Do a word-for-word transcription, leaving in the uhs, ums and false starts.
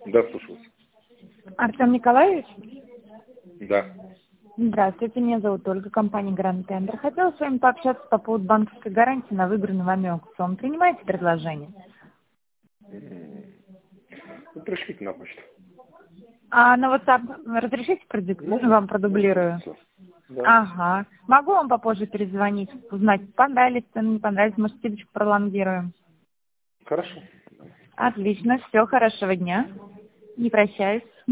Да, слушаю. Артем Николаевич? Да. Здравствуйте, меня зовут Ольга, компания Grand Tender. Хотела с вами пообщаться по поводу банковской гарантии на выигранный вами аукцион. Принимаете предложение? Ну, пришлите на почту. А на WhatsApp разрешите продик... Можно? вам продублирую? Да. Ага. Могу вам попозже перезвонить, узнать, понравились, не понравились, может, скидочку пролонгируем. Хорошо. Отлично, все, хорошего дня. Не прощаюсь.